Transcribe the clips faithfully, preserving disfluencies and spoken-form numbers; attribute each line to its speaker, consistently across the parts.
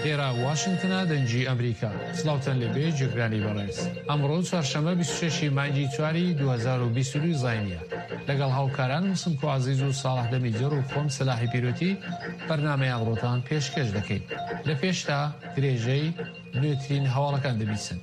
Speaker 1: ئێرە واشنگتنە دەنجی ئەمریکا سلااوتەن لەبێ جێگرانی بەڕێز ئەمڕۆ چوارشەمە بیست و شەشی مانگی چواری دوو هەزار و بیست و دوو زاینیە لەگەڵ هاوکاران مسم کوازیز و ساڵح دەمیجر و خۆم سلاحی پیرۆتی بەرنامەی ئەمڕۆتان پێشکەش دەکەین. لە پێشتا درێژەی نوێترین هەواڵەکان دەبیستن.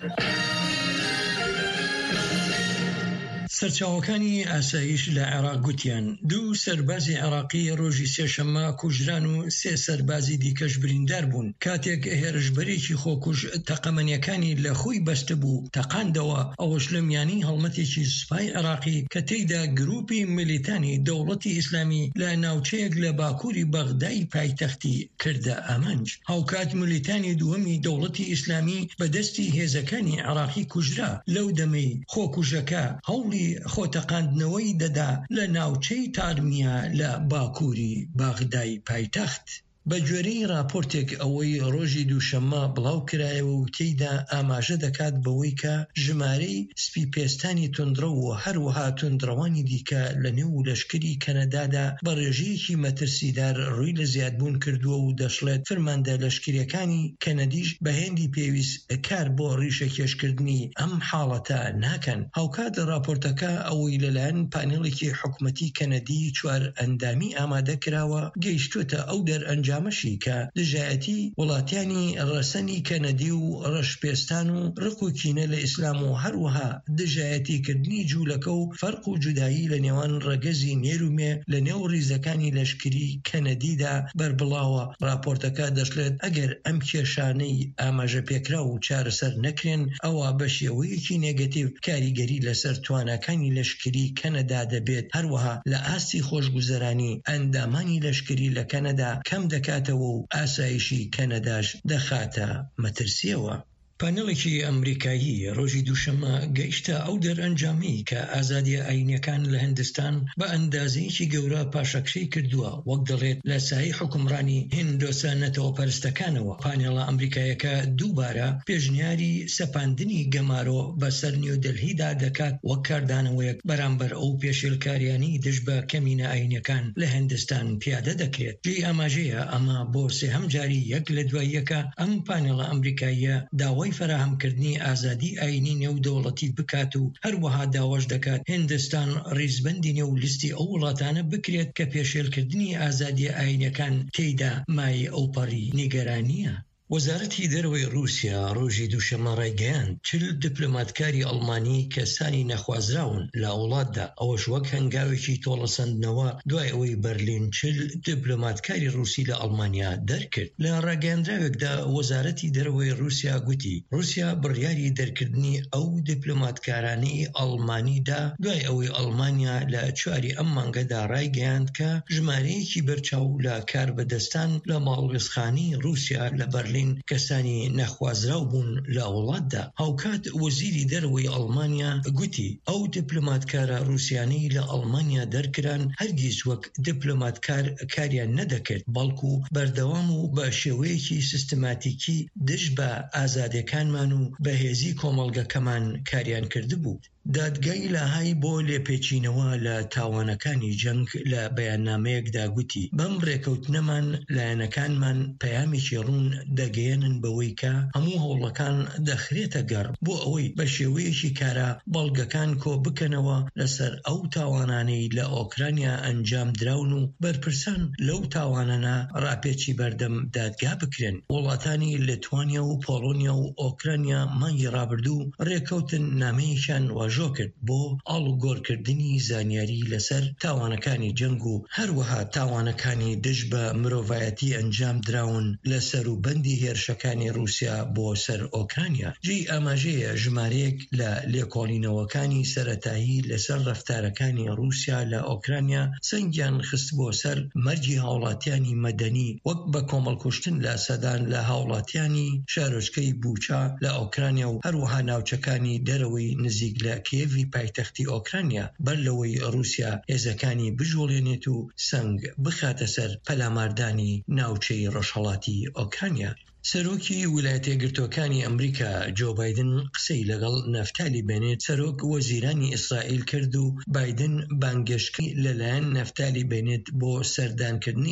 Speaker 2: سەرچاوەکانی ئاسایش لە عێراق گوتیان دوو سەربازی عێراقی ڕۆژی سێشەممە کوژران و سێ سەربازی دیکەش بریندار بوون کاتێک هێرشبەرێکی خۆکوژ تەقەمەنیەکانی لە خۆی بەستە بوو تەقاندەوە ئەوەش لە میانی هەڵمەتێکی سوپای عێراقی کە تێیدا گروپی ملیتانی دەوڵەتی ئیسلامی لە ناوچەیەک لە باکووری بەغدای پایتەختی کردە ئامانج. هاوکات ملیتانی دووەمی دەوڵەتی ئیسلامی بەدەستی هێزەکانی عێراقی کوژرا لەو دەمەی خۆکوژەکە هەوڵی خۆتەقاندنەوەی دەدا لە ناوچەی تارمیا لە باکووری باغدای پایتەخت. بە گوێرەی راپۆرتێک ئەوەی ڕۆژی دووشەممە بڵاو کرایەوە و تێیدا ئاماژە دەکات بەوەی کە ژمارەی سپی پێستانی توندرە و هەروەها توندڕەوانی دیکە لە نێو لەشکری کەنەدادا بە ڕێژەیەکی مەترسیدار ڕووی لە زیادبوون کردووە و دەشڵێت فرماندە لەشکریەکانی کەنەدیش بە هێندی پێویست کار بۆ ڕیشە کێشکردنی ئەم حاڵەتە ناکەن. هاوکات راپۆرتەکە ئەوەی لەلایەن پانێڵێکی حکوومەتی کەنەدی چوار ئەندامی ئامادە کراوە گەیشتوتە ئەو دەرئەنج جامەشی کە دژایەتی وڵاتیانی ڕەسەنی کەنەدی و ڕەشپێستان و ڕق و کینە لە ئیسلام و هەروەها دژایەتیکردنی جوولەکە و فەرق و جودایی لە نێوان ڕەگەزی نێرومێ لە نێو ڕیزەکانی لەشکری کەنەدیدا بربڵاوە. راپۆرتەکە دەشڵێت ئەگەر ئەم کێشانەی ئاماژە پێکرا و چارەسەر نەکرێن ئەوە بە شێوەیەکی نێگەتیڤ کاریگەری لەسەر تواناکانی لەشکری کەنەدا دەبێت هەروەها لە ئاستی خۆشگوزەرانی ئەندامانی لەشکری لە کەنەدا کەم دەکاتەوە و ئاسایشی کەنەداش دەخاتە مەترسیەوە. پانێڵێکی ئەمریکایی ڕۆژی دووشەممە گەیشتە ئەو دەرئەنجامی کە ئازادی ئاینیەکان لە هیندستان بە ئەندازەیەکی گەورە پاشەکشەی کردووە وەک دەڵێت لە سایەی حکومڕانی هیندۆسە نەتەوەپەرستەکانەوە. پانێڵە ئەمریکایەکە دووبارە پێشنیاری سەپاندنی گەمارۆ بەسەر نیودەلهیدا دەکات وەک کاردانەوەیەک بەرامبەر ئەو پێشێلکاریانی دژ بە کەمینە ئاینیەکان لە هیندستان پیادە دەکرێت. جێی ئاماژەیە ئەمە بۆ سێهەم جاری یەک لە دوای یەکە ئەم پانێڵە ئەمریکاییە داوای فراهەمکردنی ئازادی ئاینی نێودەوڵەتی بکات و هەروەها داواش دەکات هیندستان ڕیزبەندی نێو لیستی ئەو وڵاتانە بکرێت کە پێشێلکردنی ئازادی ئاینیەکان تێیدا مای ئەوپەڕی نیگەرانیە. وەزارەتی دەرەوەی رووسیا ڕۆژی دووشەممە ڕایگەیاند چل دیپلۆماتکاری ئەڵمانی کەسانی نەخوازراون لە وڵاتدا ئەوەش وەک هەنگاوێکی تۆڵەسەندنەوە دوای ئەوەی بەرلین چل دیپلۆماتکاری رووسی لە ئەڵمانیا دەرکرد. لە ڕاگەیاندراوێکدا وەزارەتی دەرەوەی رووسیا گوتی رووسیا بڕیاری دەرکردنی ئەو دیپلۆماتکارانەی ئەڵمانیدا دوای ئەوەی ئەڵمانیا لە چواری ئەم مانگەدا ڕایگەیاند کە ژمارەیەکی بەرچاو لە کاربەدەستان لە ماڵوێزخانی رووسیا لە بەرلین کەسانی نەخوازراو بوون لە وڵاتدا. هاوکات وەزیری دەرەوەی ئەڵمانیا گوتی ئەو دیپلۆماتکارە رووسیانەی لە ئەڵمانیا دەرکران هەرگیز وەک دیپلۆماتکار کاریان نەدەکرد بەڵکو بەردەوام و بە شێوەیەکی سیستماتیکی دژ بە ئازادیەکانمان و بەهێزی کۆمەڵگەکەمان کاریان کردبوو. دادگای لاهای بۆ لێپێچینەوە لە تاوانەکانی جەنگ لە بەیاننامەیەکدا گوتی بەم ڕێکەوتنەمان لایەنەکانمان پەیامێکی ڕوون دەگەیەنن بەوەی کە هەموو هەوڵەکان دەخرێتە گەڕ بۆ ئەوەی بە شێوەیەکی کارا بەڵگەکان کۆ بکەنەوە لەسەر ئەو تاوانانەی لە ئۆکرانیا ئەنجام دراون و بەرپرسان لەو تاوانانە ڕاپێچی بەردەم دادگا بکرێن. وڵاتانی لیتوانیا و پۆڵۆنیا و ئۆکرانیا مانگی ڕابردوو ڕێکەوتن نامەیەکیان واژۆ کرد بۆ ئاڵوگۆڕکردنی زانیاری لەسەر تاوانەکانی جەنگ و هەروەها تاوانەکانی دژ بە مرۆڤایەتی ئەنجام دراون لە سەروبەندی هێرشەکانی رووسیا بۆ سەر ئۆکرانیا. جێی ئاماژەیە ژمارەیەک لە لێکۆڵینەوەکانی سەرەتایی لەسەر ڕەفتارەکانی رووسیا لە ئۆکرانیا سەنگیان خست بۆ سەر مەرجی هاوڵاتیانی مەدەنی وەک بە کۆمەڵکوشتن لە سەدان لە هاوڵاتیانی شارۆچکەی بوچا لە ئۆکرانیا و هەروەها ناوچەکانی دەرەوەی نزیک لە کێڤی پایتەختی ئۆکرانیا بەر لەوەی رووسیا هێزەکانی بژۆڵێنێت و سنگ بخاتە سەر پەلاماردانی ناوچەی ڕۆژهەڵاتی ئۆکرانیا. سەرۆکی ویلایەتە یەکگرتووەکانی ئەمریکا جۆ بایدن قسەی لەگەڵ نەفتالی بێنێت سەرۆک وەزیرانی ئیسرائیل کرد و بایدن بانگێشتنی لەلایەن نەفتالی بێنێت بۆ سەردانکردنی